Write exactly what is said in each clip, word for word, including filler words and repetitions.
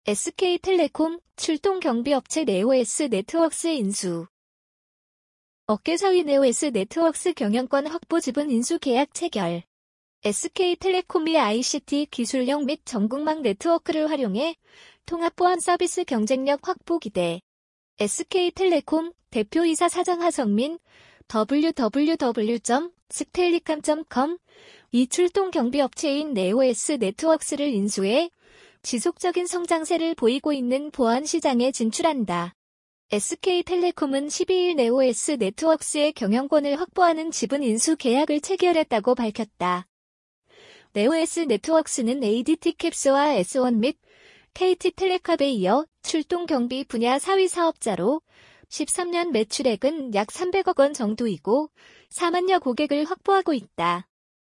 에스케이텔레콤, 출동경비업체 네오에스 네트워크스 인수. 업계 사 위 네오에스 네트워크스 경영권 확보 지분 인수 계약 체결. 에스케이텔레콤이 아이씨티 기술력 및 전국망 네트워크를 활용해 통합보안 서비스 경쟁력 확보 기대. 에스케이텔레콤 대표이사 사장 하성민, 더블유 더블유 더블유 점 스텔리캄 점 컴 이 출동경비업체인 네오에스 네트워크스를 인수해 지속적인 성장세를 보이고 있는 보안 시장에 진출한다. 에스케이텔레콤은 십이 일 네오에스 네트워크스의 경영권을 확보하는 지분 인수 계약을 체결했다고 밝혔다. 네오에스 네트워크스는 에이디티캡스와 에스원 및 케이티텔레캅에 이어 출동경비 분야 사 위 사업자로 십삼 년 매출액은 약 삼백억 원 정도이고 사만여 고객을 확보하고 있다.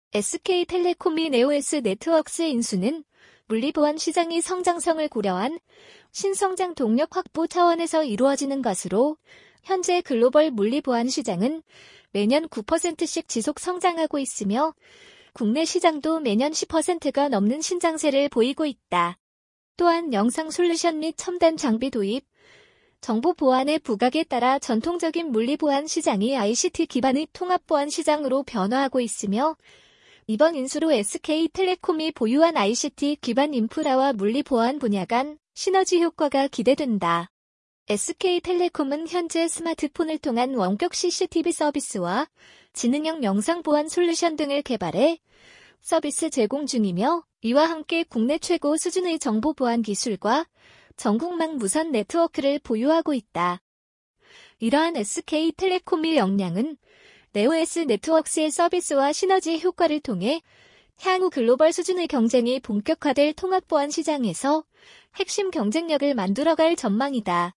에스케이텔레콤이 네오에스 네트워크스 인수는 물리보안 시장의 성장성을 고려한 신성장 동력 확보 차원에서 이루어지는 것으로 현재 글로벌 물리보안 시장은 매년 구 퍼센트씩 지속 성장하고 있으며 국내 시장도 매년 십 퍼센트가 넘는 신장세를 보이고 있다. 또한 영상 솔루션 및 첨단 장비 도입, 정보 보안의 부각에 따라 전통적인 물리보안 시장이 아이씨티 기반의 통합보안 시장으로 변화하고 있으며 이번 인수로 에스케이텔레콤이 보유한 아이씨티 기반 인프라와 물리보안 분야 간 시너지 효과가 기대된다. 에스케이텔레콤은 현재 스마트폰을 통한 원격 씨씨티비 서비스와 지능형 영상보안 솔루션 등을 개발해 서비스 제공 중이며 이와 함께 국내 최고 수준의 정보보안 기술과 전국망 무선 네트워크를 보유하고 있다. 이러한 에스케이텔레콤의 역량은 네오에스 네트워크스의 서비스와 시너지 효과를 통해 향후 글로벌 수준의 경쟁이 본격화될 통합보안 시장에서 핵심 경쟁력을 만들어갈 전망이다.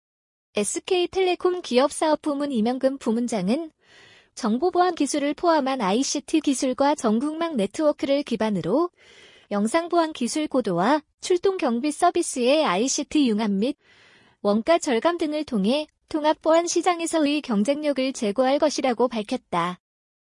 에스케이텔레콤 기업사업부문 이명금 부문장은 정보보안 기술을 포함한 아이씨티 기술과 전국망 네트워크를 기반으로 영상보안 기술 고도화, 출동경비 서비스의 아이씨티 융합 및 원가 절감 등을 통해 통합보안 시장에서의 경쟁력을 제고할 것이라고 밝혔다.